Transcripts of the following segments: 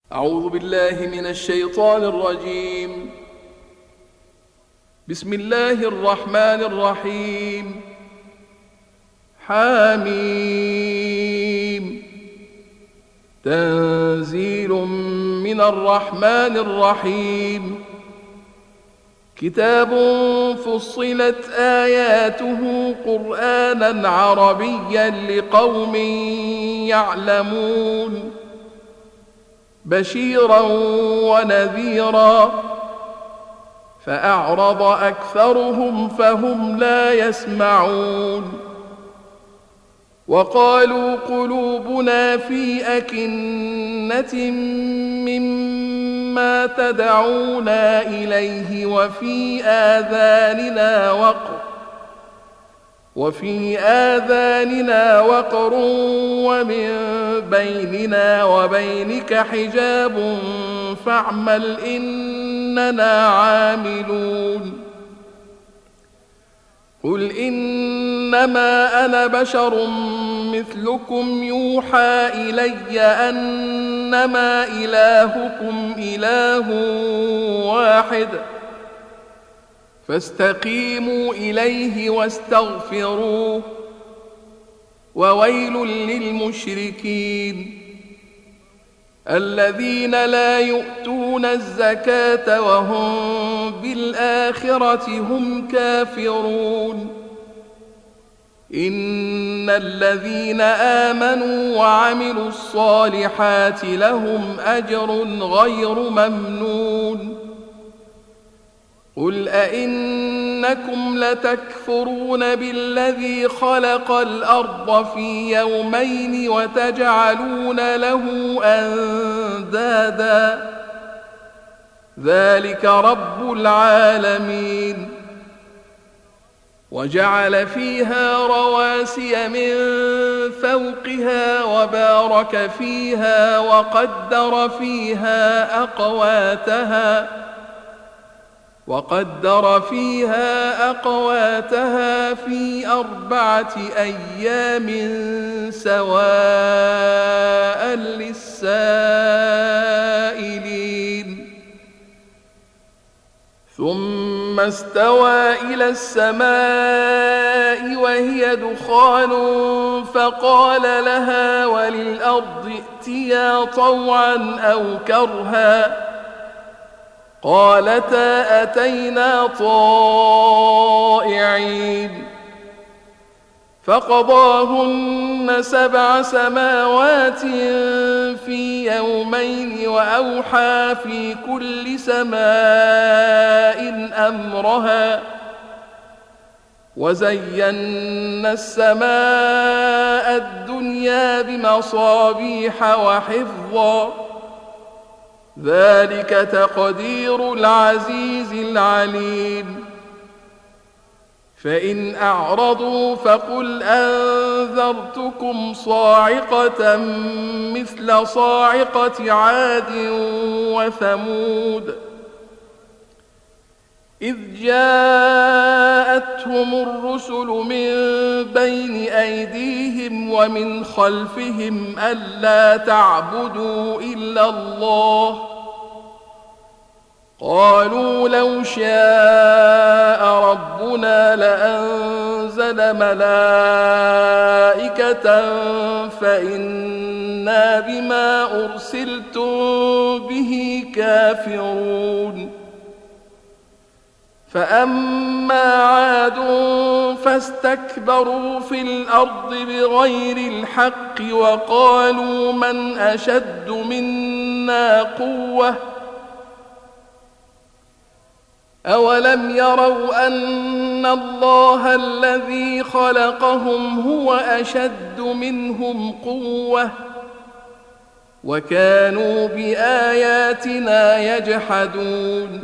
أعوذ بالله من الشيطان الرجيم. بسم الله الرحمن الرحيم. حميم. تنزيل من الرحمن الرحيم. كتاب فصلت آياته قرآنا عربيا لقوم يعلمون بشيرا ونذيرا فأعرض أكثرهم فهم لا يسمعون وقالوا قلوبنا في أكنة مما تدعونا إليه وفي آذاننا وقر ومن بيننا وبينك حجاب فاعمل إننا عاملون. قل إنما أنا بشر مثلكم يوحى إلي أنما إلهكم إله واحد فاستقيموا إليه واستغفروه وويل للمشركين الذين لا يؤتون الزكاة وهم بالآخرة هم كافرون. إن الذين آمنوا وعملوا الصالحات لهم أجر غير ممنون. قل أئنكم لتكفرون بالذي خلق الأرض في يومين وتجعلون له أندادا ذلك رب العالمين. وجعل فيها رواسي من فوقها وبارك فيها وقدر فيها أقواتها في 4 أيام سواء للسائلين. ثم استوى إلى السماء وهي دخان فقال لها وللأرض ائتيا طوعا أو كرها قالتا أتينا طائعين. فقضاهن 7 سماوات في يومين وأوحى في كل سماء أمرها وزينا السماء الدنيا بمصابيح وحفظا ذلك تقدير العزيز العليم. فإن أعرضوا فقل أنذرتكم صاعقة مثل صاعقة عاد وثمود إذ جاءتهم الرسل من بين أيديهم ومن خلفهم ألا تعبدوا إلا الله قالوا لو شاء ربنا لأنزل ملائكة فإنا بما أرسلتم به كافرون. فأما عاد فاستكبروا في الأرض بغير الحق وقالوا من أشد منا قوة أولم يروا أن الله الذي خلقهم هو أشد منهم قوة وكانوا بآياتنا يجحدون.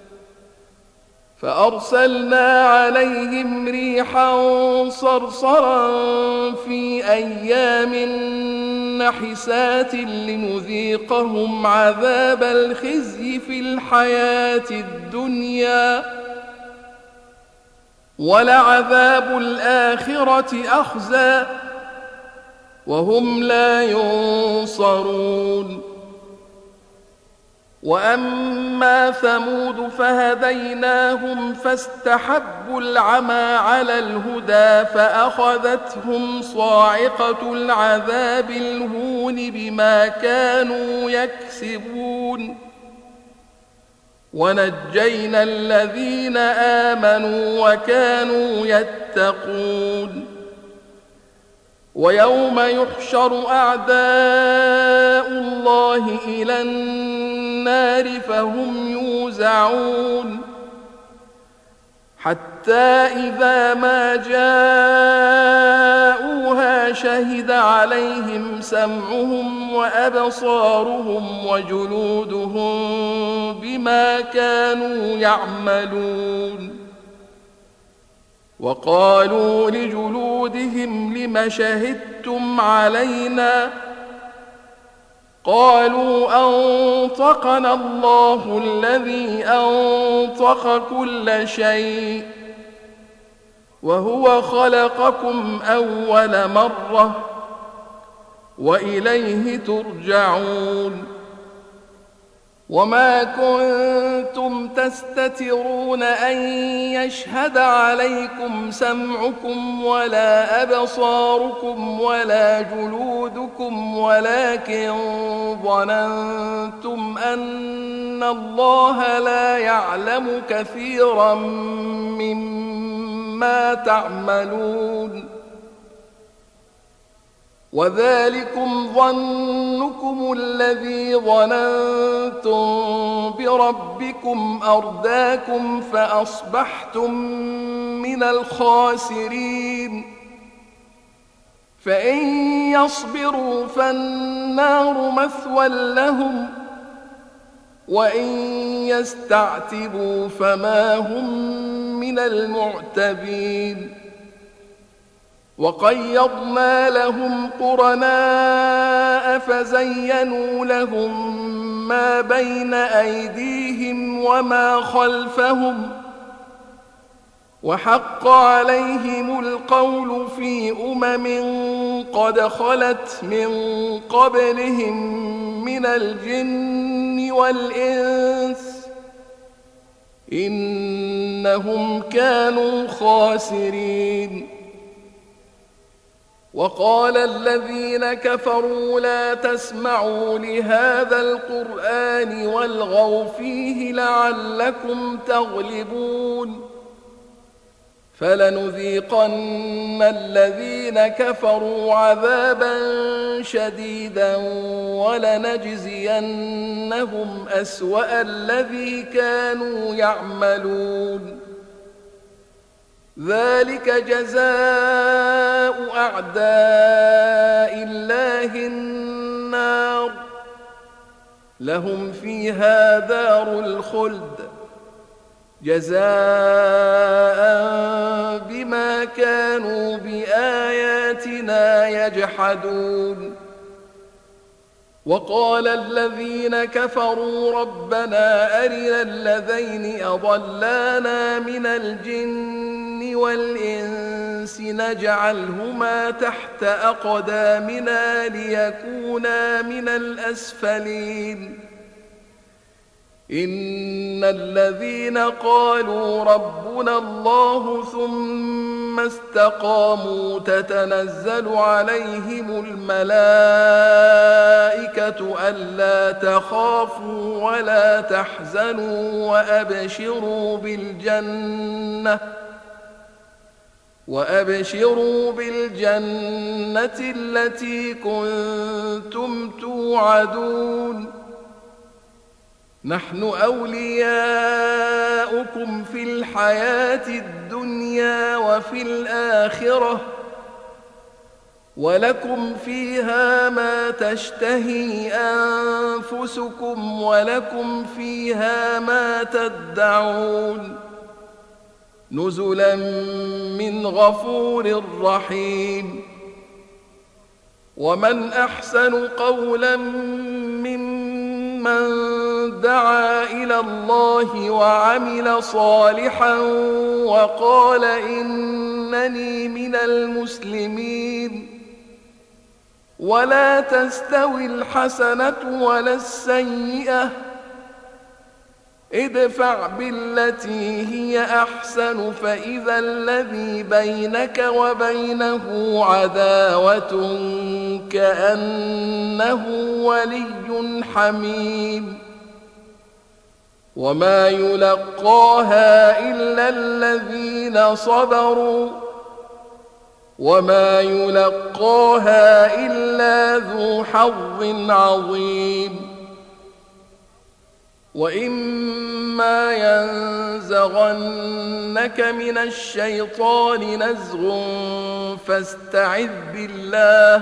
فأرسلنا عليهم ريحا صرصرا في أيام نحسات لنذيقهم عذاب الخزي في الحياة الدنيا ولعذاب الآخرة أخزى وهم لا ينصرون. وأما ثمود فهديناهم فاستحبوا العمى على الهدى فأخذتهم صاعقة العذاب الهون بما كانوا يكسبون ونجينا الذين آمنوا وكانوا يتقون ويوم يحشر أعداء الله إلى النار فهم يوزعون حتى إذا ما جاءوها شهد عليهم سمعهم وأبصارهم وجلودهم بما كانوا يعملون وقالوا لجلودهم لم شهدتم علينا قالوا أنطقنا الله الذي أنطق كل شيء وهو خلقكم أول مرة وإليه ترجعون وما كنتم تستترون أن يشهد عليكم سمعكم ولا أبصاركم ولا جلودكم ولكن ظننتم أن الله لا يعلم كثيرا مما تعملون وذلكم ظنكم الذي ظننتم بربكم أرداكم فأصبحتم من الخاسرين فإن يصبروا فالنار مثوى لهم وإن يستعتبوا فما هم من المعتبين وقيضنا لهم قرناء فزينوا لهم ما بين أيديهم وما خلفهم وحق عليهم القول في قد خلت من قبلهم من الجن والإنس إنهم كانوا خاسرين وقال الذين كفروا لا تسمعوا لهذا القرآن والغوا فيه لعلكم تغلبون فلنذيقن الذين كفروا عذابا شديدا ولنجزينهم أسوأ الذي كانوا يعملون ذلك جزاء أعداء الله النار لهم فيها دار الخلد جزاء بما كانوا بآياتنا يجحدون وقال الذين كفروا ربنا أرنا الذين أضلانا من الجن والإنس نجعلهما تحت أقدامنا ليكونا من الأسفلين إن الذين قالوا ربنا الله ثم استقاموا تتنزل عليهم الملائكة ألا تخافوا ولا تحزنوا وأبشروا بالجنة التي كنتم توعدون نحن أولياؤكم في الحياة الدنيا وفي الآخرة ولكم فيها ما تشتهي أنفسكم ولكم فيها ما تدعون نزلا من غفور رحيم ومن أحسن قولا ممن دعا إلى الله وعمل صالحا وقال إنني من المسلمين ولا تستوي الحسنة ولا السيئة ادفع بالتي هي أحسن فإذا الذي بينك وبينه عداوة كأنه ولي حميم وما يلقاها إلا الذين صبروا وما يلقاها إلا ذو حظ عظيم وإما ينزغنك من الشيطان نزغ فاستعذ بالله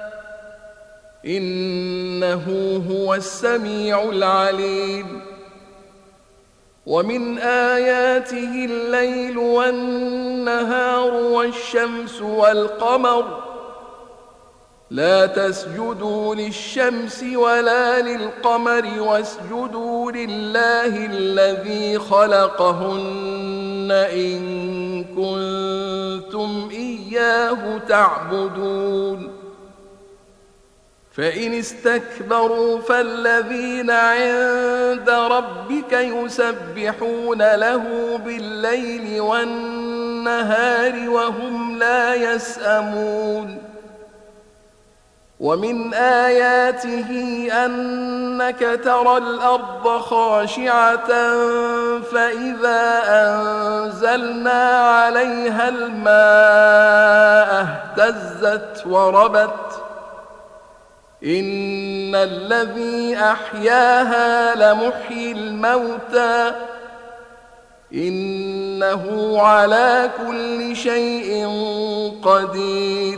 إنه هو السميع العليم ومن آياته الليل والنهار والشمس والقمر لا تسجدوا للشمس ولا للقمر واسجدوا لله الذي خلقهن إن كنتم إياه تعبدون فإن استكبروا فالذين عند ربك يسبحون له بالليل والنهار وهم لا يسأمون ومن آياته أنك ترى الأرض خاشعة فإذا أنزلنا عليها الماء اهتزت وربت إن الذي أحياها لمحيي الموتى إنه على كل شيء قدير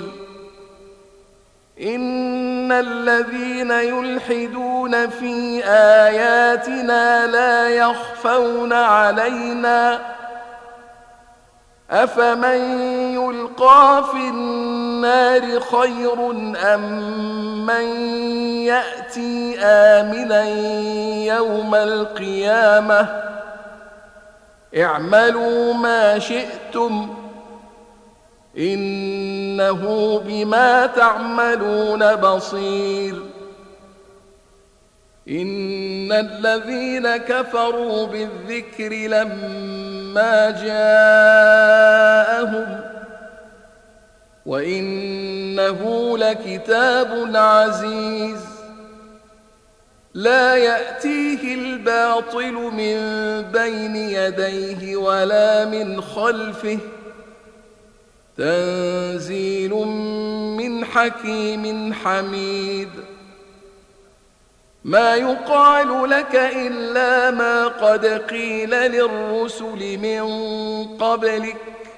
إن الذين يلحدون في آياتنا لا يخفون علينا أفمن يلقى في النار خير أم من يأتي آمنا يوم القيامة اعملوا ما شئتم إنه بما تعملون بصير إن الذين كفروا بالذكر لما جاءهم وإنه لكتاب عزيز لا يأتيه الباطل من بين يديه ولا من خلفه تنزيل من حكيم حميد ما يقال لك إلا ما قد قيل للرسل من قبلك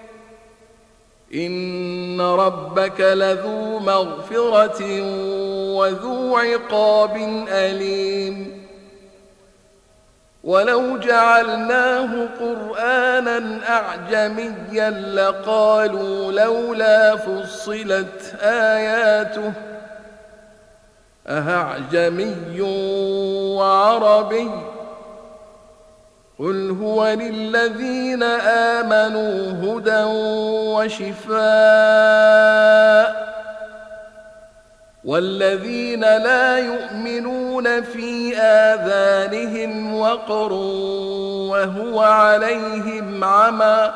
إن ربك لذو مغفرة وذو عقاب أليم ولو جعلناه قرآنا أعجميا لقالوا لولا فصلت آياته أأعجمي وعربي قل هو للذين آمنوا هدى وشفاء والذين لا يؤمنون في آذانهم وقر وهو عليهم عمى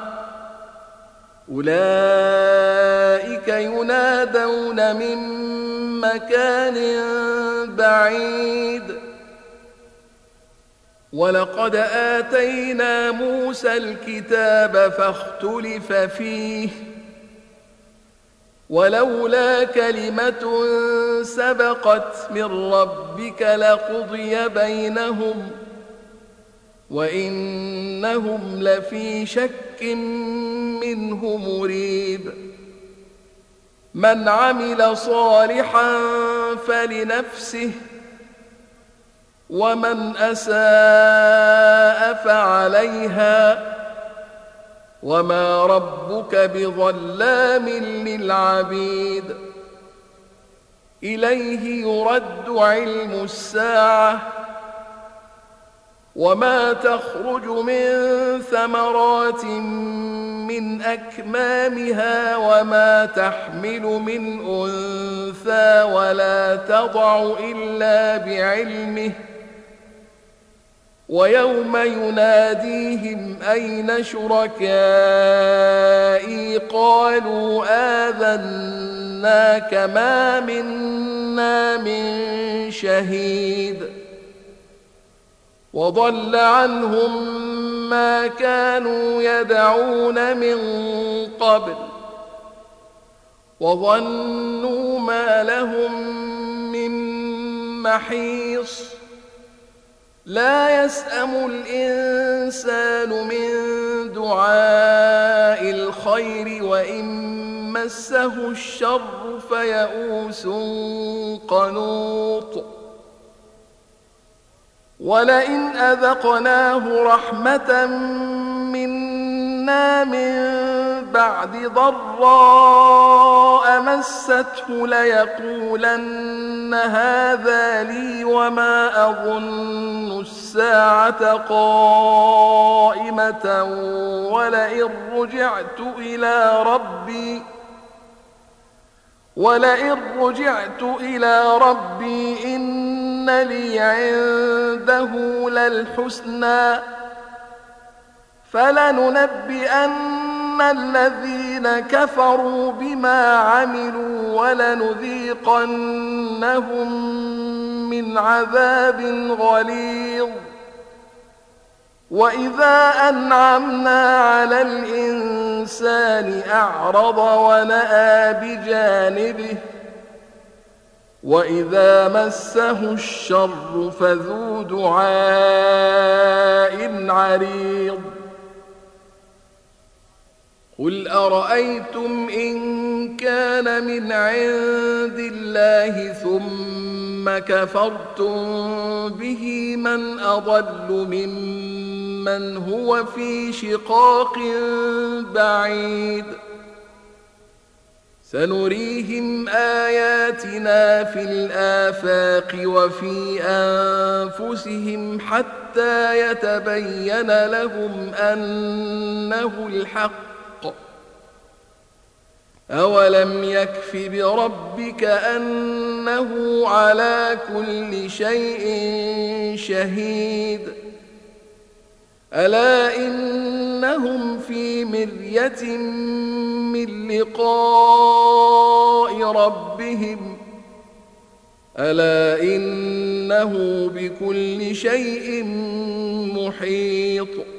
أولئك ينادون من مكان بعيد ولقد آتينا موسى الكتاب فاختلف فيه ولولا كلمة سبقت من ربك لقضي بينهم وإنهم لفي شك منه مريب من عمل صالحا فلنفسه ومن أساء فعليها وما ربك بظلام للعبيد إليه يرد علم الساعة وما تخرج من ثمرات من أكمامها وما تحمل من أنثى ولا تضع إلا بعلمه ويوم يناديهم أين شركائي قالوا آذناك ما منا من شهيد وضل عنهم ما كانوا يدعون من قبل وظنوا ما لهم من محيص لا يسأم الإنسان من دعاء الخير وإن مسه الشر فيئوس قنوط ولئن أذقناه رحمة منا من بعد ضراء مسته ليقولن هذا لي وما أظن الساعة قائمة ولئن رجعت إلى ربي إن لي عنده للحسنى فلننبئن الذين كفروا بما عملوا ولنذيقنهم من عذاب غليظ وإذا أنعمنا على الإنسان أعرض ونأى بجانبه وإذا مسه الشر فذو دعاء عريض قل أرأيتم إن كان من عند الله ثم كفرتم به من أضل ممن هو في شقاق بعيد سنريهم آياتنا في الآفاق وفي أنفسهم حتى يتبين لهم أنه الحق أولم يكف بربك أنه على كل شيء شهيد ألا إنهم في مرية من لقاء ربهم ألا إنه بكل شيء محيط